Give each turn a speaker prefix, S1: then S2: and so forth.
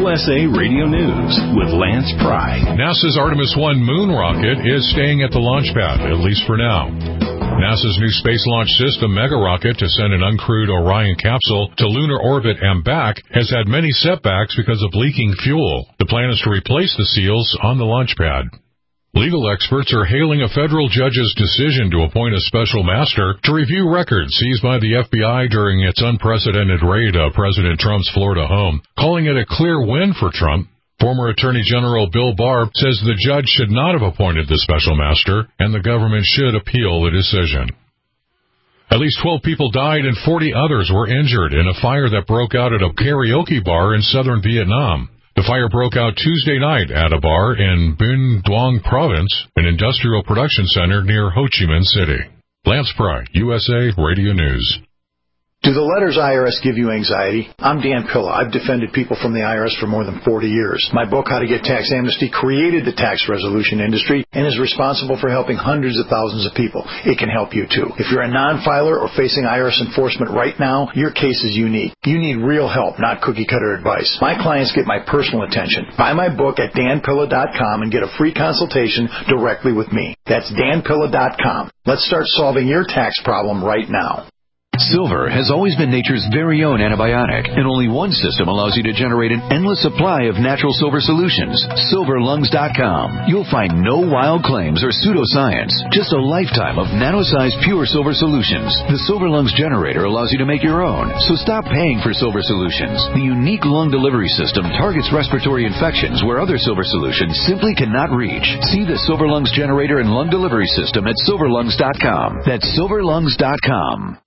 S1: USA Radio News with Lance Pry.
S2: NASA's Artemis 1 moon rocket is staying at the launch pad, at least for now. NASA's new Space Launch System mega rocket to send an uncrewed Orion capsule to lunar orbit and back has had many setbacks because of leaking fuel. The plan is to replace the seals on the launch pad. Legal experts are hailing a federal judge's decision to appoint a special master to review records seized by the FBI during its unprecedented raid of President Trump's Florida home, calling it a clear win for Trump. Former Attorney General Bill Barr says the judge should not have appointed the special master, and the government should appeal the decision. At least 12 people died and 40 others were injured in a fire that broke out at a karaoke bar in southern Vietnam. The fire broke out Tuesday night at a bar in Binh Duong Province, an industrial production center near Ho Chi Minh City. Lance Pry, USA Radio News.
S3: Do the letters IRS give you anxiety? I'm Dan Pilla. I've defended people from the IRS for more than 40 years. My book, How to Get Tax Amnesty, created the tax resolution industry and is responsible for helping hundreds of thousands of people. It can help you, too. If you're a non-filer or facing IRS enforcement right now, your case is unique. You need real help, not cookie-cutter advice. My clients get my personal attention. Buy my book at danpilla.com and get a free consultation directly with me. That's danpilla.com. Let's start solving your tax problem right now.
S4: Silver has always been nature's very own antibiotic, and only one system allows you to generate an endless supply of natural silver solutions. SilverLungs.com. You'll find no wild claims or pseudoscience, just a lifetime of nano-sized pure silver solutions. The Silver Lungs generator allows you to make your own, so stop paying for silver solutions. The unique lung delivery system targets respiratory infections where other silver solutions simply cannot reach. See the Silver Lungs generator and lung delivery system at SilverLungs.com. That's SilverLungs.com.